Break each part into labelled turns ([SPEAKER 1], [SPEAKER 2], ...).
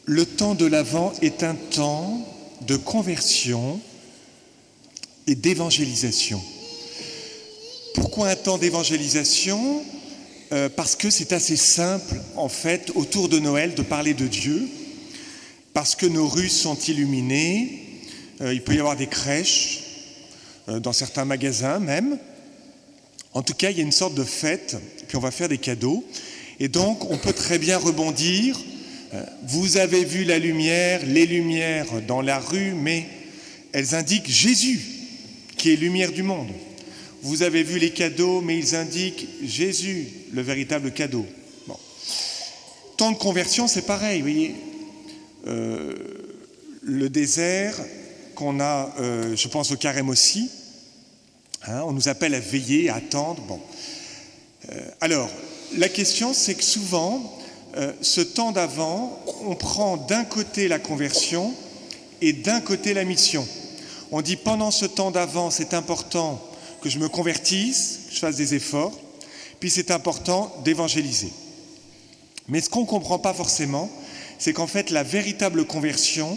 [SPEAKER 1] Le temps de l'Avent est un temps de conversion et d'évangélisation. Pourquoi un temps d'évangélisation ? Parce que c'est assez simple, en fait, autour de Noël, de parler de Dieu, parce que nos rues sont illuminées, il peut y avoir des crèches, dans certains magasins même. En tout cas, il y a une sorte de fête, puis on va faire des cadeaux. Et donc, on peut très bien rebondir. Vous avez vu la lumière, les lumières dans la rue, mais elles indiquent Jésus, qui est lumière du monde. Vous avez vu les cadeaux, mais ils indiquent Jésus, le véritable cadeau. Bon. Temps de conversion, c'est pareil, vous voyez. Le désert qu'on a, je pense au carême aussi, on nous appelle à veiller, à attendre. Bon. Alors, la question, c'est que souvent, ce temps d'avant, on prend d'un côté la conversion et d'un côté la mission. On dit pendant ce temps d'avant, c'est important que je me convertisse, que je fasse des efforts, puis c'est important d'évangéliser. Mais ce qu'on ne comprend pas forcément, c'est qu'en fait, la véritable conversion,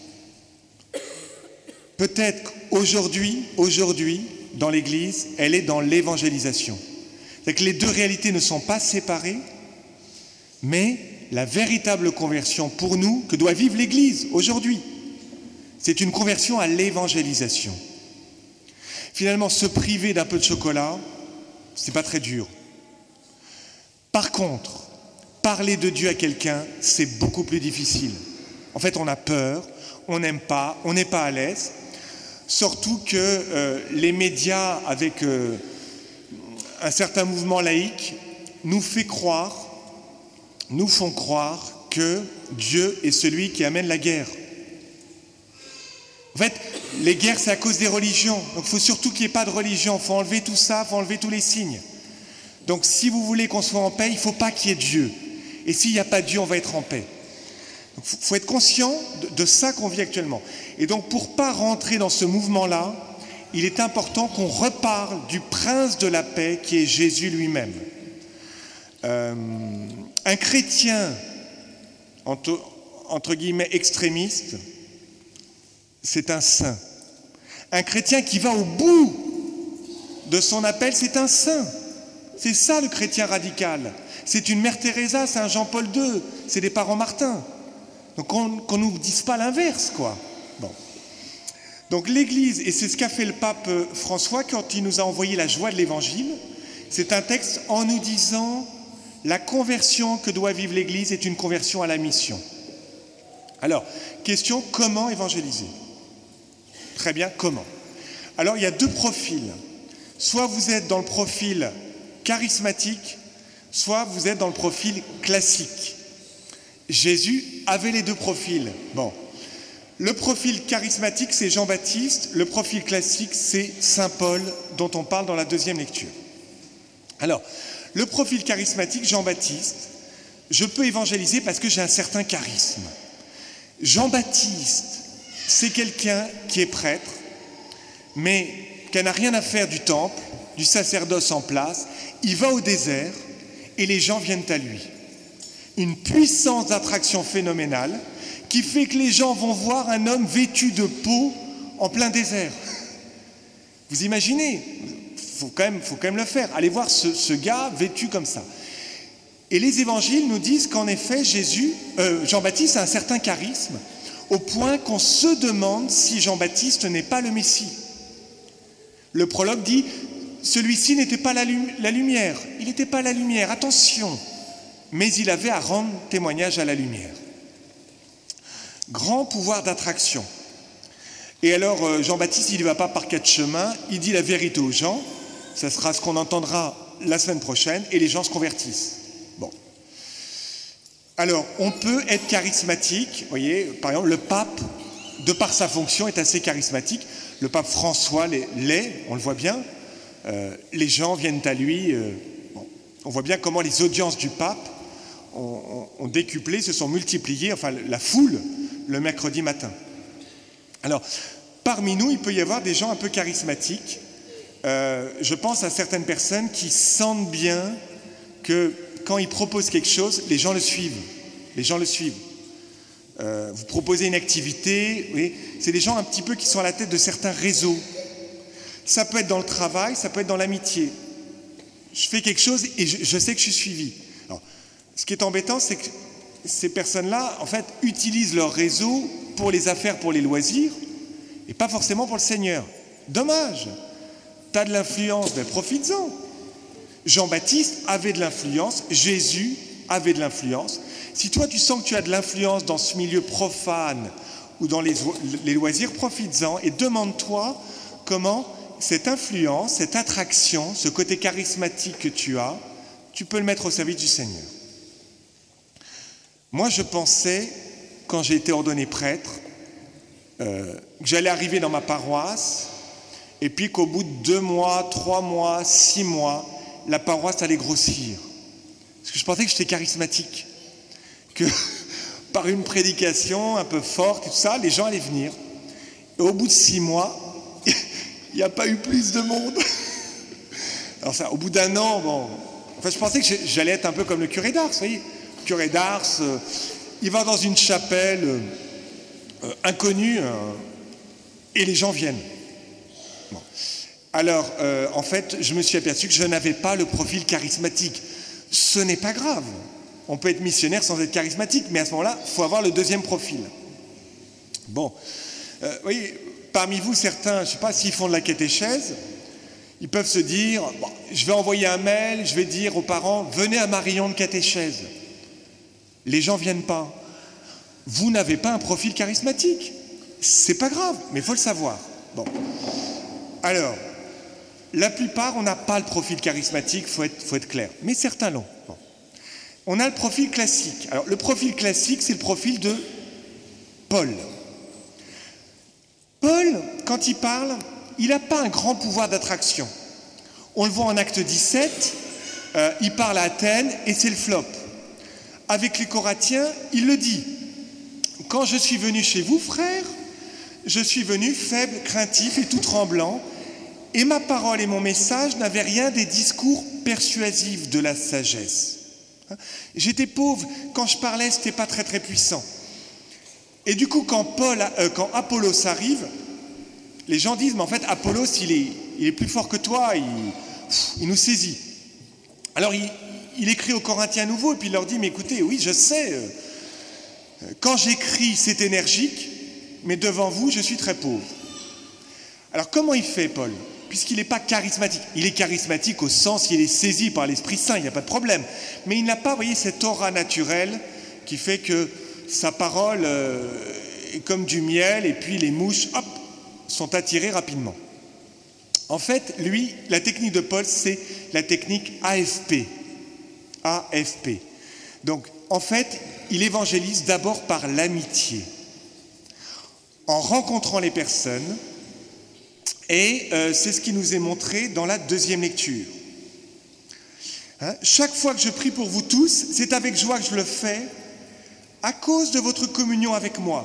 [SPEAKER 1] peut-être aujourd'hui, dans l'Église, elle est dans l'évangélisation. C'est que les deux réalités ne sont pas séparées, mais la véritable conversion pour nous, que doit vivre l'Église aujourd'hui, c'est une conversion à l'évangélisation. Finalement, se priver d'un peu de chocolat, c'est pas très dur. Par contre, parler de Dieu à quelqu'un, c'est beaucoup plus difficile. En fait, on a peur, on n'aime pas, on n'est pas à l'aise. Surtout que les médias, avec un certain mouvement laïque, nous font croire que Dieu est celui qui amène la guerre. En fait, les guerres, c'est à cause des religions. Donc, il faut surtout qu'il n'y ait pas de religion. Il faut enlever tout ça, il faut enlever tous les signes. Donc, si vous voulez qu'on soit en paix, il ne faut pas qu'il y ait Dieu. Et s'il n'y a pas Dieu, on va être en paix. Il faut être conscient de ça qu'on vit actuellement. Et donc, pour ne pas rentrer dans ce mouvement-là, il est important qu'on reparle du prince de la paix qui est Jésus lui-même. Un chrétien, entre guillemets, extrémiste, c'est un saint. Un chrétien qui va au bout de son appel, c'est un saint. C'est ça le chrétien radical. C'est une Mère Teresa, c'est un Jean-Paul II, c'est des parents Martin. Donc qu'on ne nous dise pas l'inverse, quoi. Bon. Donc l'Église, et c'est ce qu'a fait le pape François quand il nous a envoyé la joie de l'Évangile, c'est un texte en nous disant la conversion que doit vivre l'Église est une conversion à la mission. Alors, question, comment évangéliser ? Très bien, comment ? Alors, il y a deux profils. Soit vous êtes dans le profil charismatique, soit vous êtes dans le profil classique. Jésus avait les deux profils. Bon. Le profil charismatique, c'est Jean-Baptiste. Le profil classique, c'est Saint Paul, dont on parle dans la deuxième lecture. Alors, le profil charismatique, Jean-Baptiste, je peux évangéliser parce que j'ai un certain charisme. Jean-Baptiste, c'est quelqu'un qui est prêtre, mais qui n'a rien à faire du temple, du sacerdoce en place. Il va au désert et les gens viennent à lui. Une puissance d'attraction phénoménale qui fait que les gens vont voir un homme vêtu de peau en plein désert. Vous imaginez ? Faut quand même le faire. Allez voir ce gars vêtu comme ça. Et les évangiles nous disent qu'en effet, Jean-Baptiste a un certain charisme, au point qu'on se demande si Jean-Baptiste n'est pas le Messie. Le prologue dit, celui-ci n'était pas la lumière. Il n'était pas la lumière, attention. Mais il avait à rendre témoignage à la lumière. Grand pouvoir d'attraction. Et alors, Jean-Baptiste, il ne va pas par quatre chemins, il dit la vérité aux gens. Ça sera ce qu'on entendra la semaine prochaine, et les gens se convertissent. Bon. Alors, on peut être charismatique. Vous voyez, par exemple, le pape, de par sa fonction, est assez charismatique. Le pape François l'est, on le voit bien. Les gens viennent à lui. Bon. On voit bien comment les audiences du pape ont décuplé, se sont multipliées, enfin, la foule, le mercredi matin. Alors, parmi nous, il peut y avoir des gens un peu charismatiques. Je pense à certaines personnes qui sentent bien que quand ils proposent quelque chose, les gens le suivent. Vous proposez une activité, oui, c'est des gens un petit peu qui sont à la tête de certains réseaux. Ça peut être dans le travail, ça peut être dans l'amitié. Je fais quelque chose et je sais que je suis suivi. Alors, ce qui est embêtant, c'est que ces personnes-là, en fait, utilisent leur réseau pour les affaires, pour les loisirs, et pas forcément pour le Seigneur. Dommage. Tu as de l'influence, ben profites-en. Jean-Baptiste avait de l'influence, Jésus avait de l'influence. Si toi tu sens que tu as de l'influence dans ce milieu profane ou dans les loisirs, profites-en et demande-toi comment cette influence, cette attraction, ce côté charismatique que tu as, tu peux le mettre au service du Seigneur. Moi je pensais, quand j'ai été ordonné prêtre, que j'allais arriver dans ma paroisse et puis qu'au bout de 2 mois, 3 mois, 6 mois, la paroisse allait grossir. Parce que je pensais que j'étais charismatique. Que par une prédication un peu forte et tout ça, les gens allaient venir. Et au bout de 6 mois, il n'y a pas eu plus de monde. Alors ça, au bout d'1 an, bon... Enfin, je pensais que j'allais être un peu comme le curé d'Ars, vous voyez. Le curé d'Ars, il va dans une chapelle inconnue et les gens viennent. Bon. Alors, en fait, je me suis aperçu que je n'avais pas le profil charismatique. Ce n'est pas grave. On peut être missionnaire sans être charismatique, mais à ce moment-là, il faut avoir le deuxième profil. Bon, oui, parmi vous, certains, je ne sais pas s'ils font de la catéchèse, ils peuvent se dire, bon, je vais envoyer un mail, je vais dire aux parents, venez à ma réunion de catéchèse. Les gens ne viennent pas. Vous n'avez pas un profil charismatique. C'est pas grave, mais il faut le savoir. Bon, alors, la plupart, on n'a pas le profil charismatique, faut être clair, mais certains l'ont. Bon. On a le profil classique. Alors, le profil classique, c'est le profil de Paul. Paul, quand il parle, il n'a pas un grand pouvoir d'attraction. On le voit en Acte 17, il parle à Athènes et c'est le flop. Avec les Corinthiens, il le dit. Quand je suis venu chez vous, frères, je suis venu faible, craintif et tout tremblant, et ma parole et mon message n'avaient rien des discours persuasifs de la sagesse. J'étais pauvre, quand je parlais, ce n'était pas très très puissant. Et du coup, quand Apollos arrive, les gens disent, mais en fait, Apollos, il est plus fort que toi, il nous saisit. Alors, il écrit aux Corinthiens à nouveau, et puis il leur dit, mais écoutez, oui, je sais, quand j'écris, c'est énergique, mais devant vous, je suis très pauvre. Alors, comment il fait, Paul ? Puisqu'il n'est pas charismatique. Il est charismatique au sens qu'il est saisi par l'Esprit Saint, il n'y a pas de problème. Mais il n'a pas, vous voyez, cette aura naturelle qui fait que sa parole est comme du miel, et puis les mouches, hop, sont attirées rapidement. En fait, lui, la technique de Paul, c'est la technique AFP. AFP. Donc, en fait, il évangélise d'abord par l'amitié. En rencontrant les personnes, et c'est ce qui nous est montré dans la deuxième lecture. Chaque fois que je prie pour vous tous, c'est avec joie que je le fais, à cause de votre communion avec moi.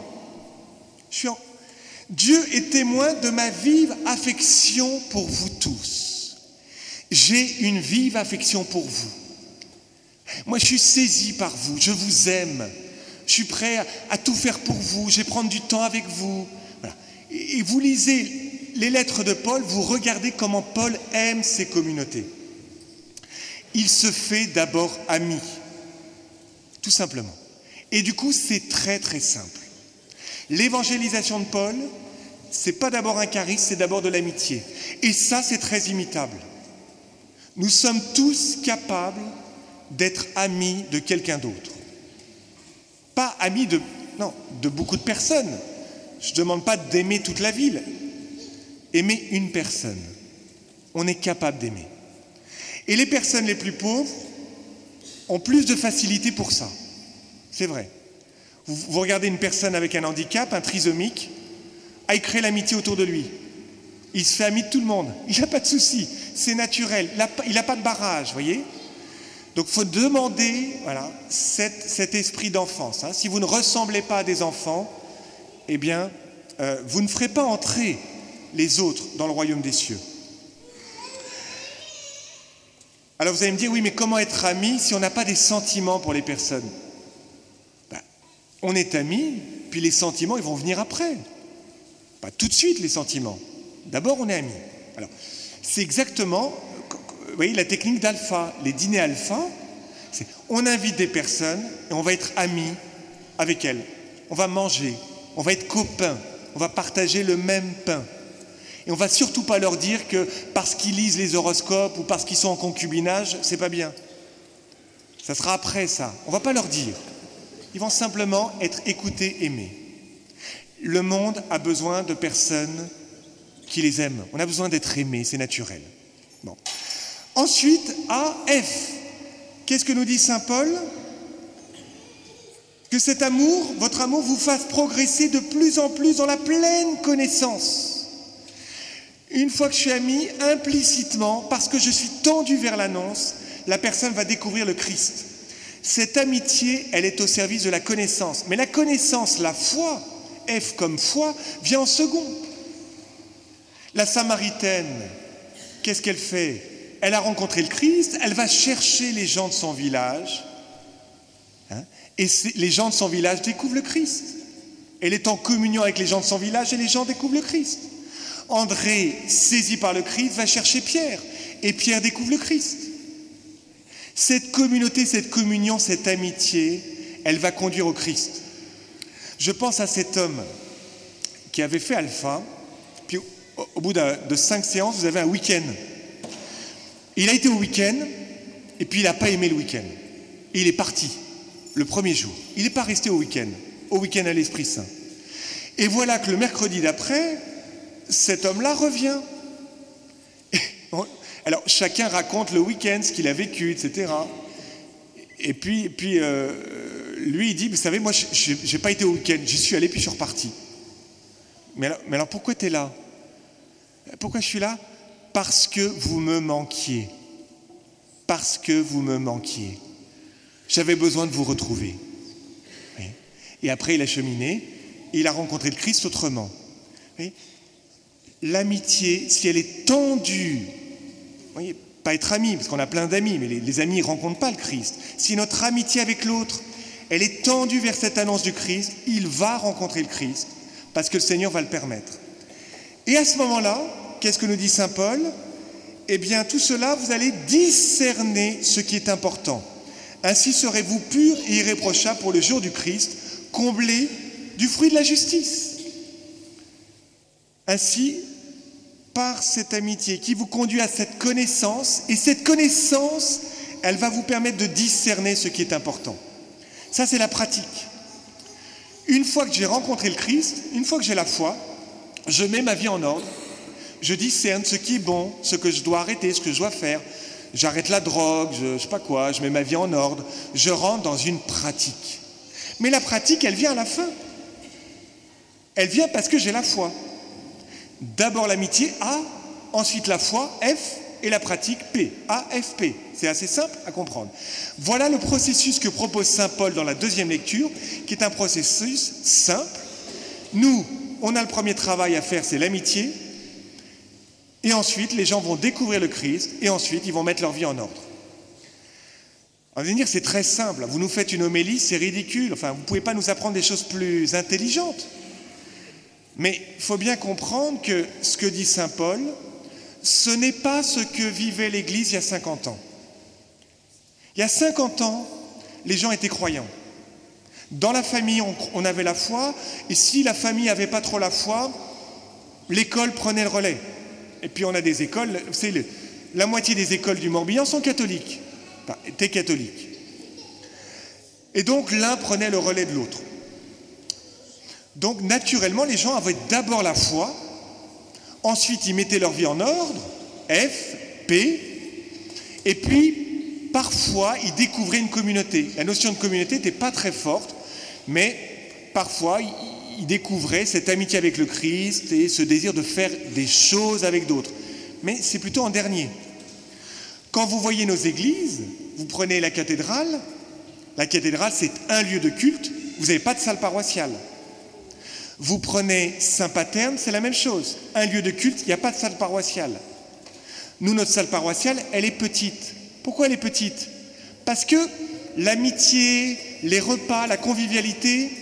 [SPEAKER 1] Dieu est témoin de ma vive affection pour vous tous. J'ai une vive affection pour vous. Moi, je suis saisi par vous, je vous aime. Je suis prêt à tout faire pour vous, je vais prendre du temps avec vous. Voilà. Et vous lisez les lettres de Paul, vous regardez comment Paul aime ses communautés. Il se fait d'abord ami, tout simplement. Et du coup, c'est très très simple. L'évangélisation de Paul, c'est pas d'abord un charisme, c'est d'abord de l'amitié. Et ça, c'est très imitable. Nous sommes tous capables d'être amis de quelqu'un d'autre. Pas amis de beaucoup de personnes. Je ne demande pas d'aimer toute la ville. Aimer une personne. On est capable d'aimer. Et les personnes les plus pauvres ont plus de facilité pour ça. C'est vrai. Vous regardez une personne avec un handicap, un trisomique, il crée l'amitié autour de lui. Il se fait ami de tout le monde. Il n'a pas de souci. C'est naturel. Il n'a pas de barrage, vous voyez ? Donc, il faut demander cet esprit d'enfance. Si vous ne ressemblez pas à des enfants, eh bien, vous ne ferez pas entrer les autres dans le royaume des cieux. Alors vous allez me dire, oui, mais comment être ami si on n'a pas des sentiments pour les personnes ? on est amis, puis les sentiments, ils vont venir après. Pas tout de suite, les sentiments. D'abord, on est amis. Alors, c'est exactement, vous voyez, la technique d'alpha. Les dîners alpha, c'est on invite des personnes et on va être amis avec elles. On va manger, on va être copains, on va partager le même pain. Et on ne va surtout pas leur dire que parce qu'ils lisent les horoscopes ou parce qu'ils sont en concubinage, c'est pas bien. Ça sera après ça. On ne va pas leur dire. Ils vont simplement être écoutés, aimés. Le monde a besoin de personnes qui les aiment. On a besoin d'être aimés, c'est naturel. Bon. Ensuite, A, F. Qu'est-ce que nous dit saint Paul ? Que cet amour, votre amour, vous fasse progresser de plus en plus dans la pleine connaissance. Une fois que je suis ami, implicitement, parce que je suis tendu vers l'annonce, la personne va découvrir le Christ. Cette amitié, elle est au service de la connaissance. Mais la connaissance, la foi, F comme foi, vient en second. La Samaritaine, qu'est-ce qu'elle fait ? Elle a rencontré le Christ, elle va chercher les gens de son village, et les gens de son village découvrent le Christ. Elle est en communion avec les gens de son village et les gens découvrent le Christ. André, saisi par le Christ, va chercher Pierre, et Pierre découvre le Christ. Cette communauté, cette communion, cette amitié, elle va conduire au Christ. Je pense à cet homme qui avait fait Alpha, puis au bout de 5 séances, vous avez un week-end. Il a été au week-end, et puis il n'a pas aimé le week-end. Et il est parti, le premier jour. Il n'est pas resté au week-end à l'Esprit Saint. Et voilà que le mercredi d'après, cet homme-là revient. Alors, chacun raconte le week-end, ce qu'il a vécu, etc. Et puis lui, il dit, vous savez, moi, je n'ai pas été au week-end, j'y suis allé, puis je suis reparti. Mais alors pourquoi tu es là ? Pourquoi je suis là ? Parce que vous me manquiez. Parce que vous me manquiez. J'avais besoin de vous retrouver. Et après, il a cheminé, et il a rencontré le Christ autrement. L'amitié, si elle est tendue, vous voyez, pas être ami, parce qu'on a plein d'amis, mais les amis ne rencontrent pas le Christ. Si notre amitié avec l'autre, elle est tendue vers cette annonce du Christ, il va rencontrer le Christ, parce que le Seigneur va le permettre. Et à ce moment-là, qu'est-ce que nous dit saint Paul ? Eh bien, tout cela, vous allez discerner ce qui est important. Ainsi serez-vous purs et irréprochables pour le jour du Christ, comblés du fruit de la justice. Ainsi, par cette amitié qui vous conduit à cette connaissance, et cette connaissance, elle va vous permettre de discerner ce qui est important. Ça, c'est la pratique. Une fois que j'ai rencontré le Christ, une fois que j'ai la foi, je mets ma vie en ordre, je discerne ce qui est bon, ce que je dois arrêter, ce que je dois faire. J'arrête la drogue, je sais pas quoi, je mets ma vie en ordre, je rentre dans une pratique. Mais la pratique, elle vient à la fin. Elle vient parce que j'ai la foi. D'abord l'amitié, A, ensuite la foi, F, et la pratique, P. A, F, P. C'est assez simple à comprendre. Voilà le processus que propose saint Paul dans la deuxième lecture, qui est un processus simple. Nous, on a le premier travail à faire, c'est l'amitié. Et ensuite, les gens vont découvrir le Christ, et ensuite, ils vont mettre leur vie en ordre. On va dire, c'est très simple. Vous nous faites une homélie, c'est ridicule. Enfin, vous ne pouvez pas nous apprendre des choses plus intelligentes. Mais il faut bien comprendre que ce que dit saint Paul, ce n'est pas ce que vivait l'Église il y a 50 ans. Il y a 50 ans, les gens étaient croyants. Dans la famille, on avait la foi, et si la famille n'avait pas trop la foi, l'école prenait le relais. Et puis on a des écoles, la moitié des écoles du Morbihan sont catholiques. Enfin, étaient catholiques. Et donc l'un prenait le relais de l'autre. Donc naturellement, les gens avaient d'abord la foi, ensuite ils mettaient leur vie en ordre, F, P, et puis parfois ils découvraient une communauté. La notion de communauté n'était pas très forte, mais parfois ils découvraient cette amitié avec le Christ et ce désir de faire des choses avec d'autres. Mais c'est plutôt en dernier. Quand vous voyez nos églises, vous prenez la cathédrale c'est un lieu de culte, vous n'avez pas de salle paroissiale. Vous prenez Saint-Paterne, c'est la même chose. Un lieu de culte, il n'y a pas de salle paroissiale. Nous, notre salle paroissiale, elle est petite. Pourquoi elle est petite ? Parce que l'amitié, les repas, la convivialité,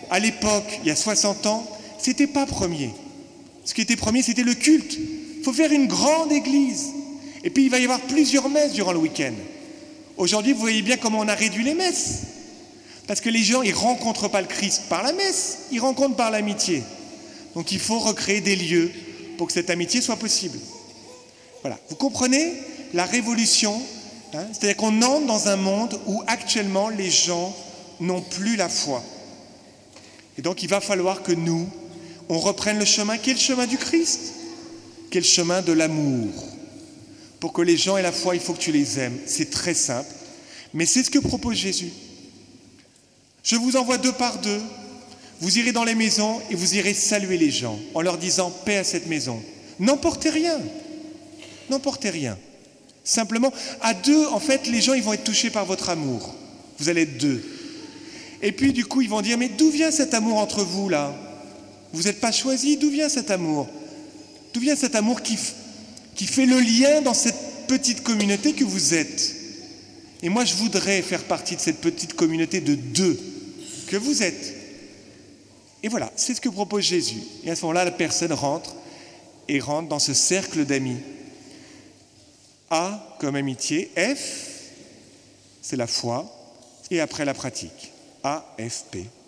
[SPEAKER 1] à l'époque, il y a 60 ans, c'était pas premier. Ce qui était premier, c'était le culte. Il faut faire une grande église. Et puis, il va y avoir plusieurs messes durant le week-end. Aujourd'hui, vous voyez bien comment on a réduit les messes. Parce que les gens, ils ne rencontrent pas le Christ par la messe, ils rencontrent par l'amitié. Donc, il faut recréer des lieux pour que cette amitié soit possible. Voilà. Vous comprenez la révolution, hein? C'est-à-dire qu'on entre dans un monde où actuellement, les gens n'ont plus la foi. Et donc, il va falloir que nous, on reprenne le chemin qui est le chemin du Christ, qui est le chemin de l'amour. Pour que les gens aient la foi, il faut que tu les aimes. C'est très simple, mais c'est ce que propose Jésus. Je vous envoie 2 par 2. Vous irez dans les maisons et vous irez saluer les gens en leur disant « paix à cette maison ». N'emportez rien. N'emportez rien. Simplement, à 2, en fait, les gens ils vont être touchés par votre amour. Vous allez être 2. Et puis, du coup, ils vont dire « mais d'où vient cet amour entre vous, là ? Vous n'êtes pas choisis, d'où vient cet amour ? D'où vient cet amour qui fait le lien dans cette petite communauté que vous êtes ? Et moi, je voudrais faire partie de cette petite communauté de 2 que vous êtes. » Et voilà, c'est ce que propose Jésus. Et à ce moment-là, la personne rentre dans ce cercle d'amis. A comme amitié, F, c'est la foi, et après la pratique. AFP.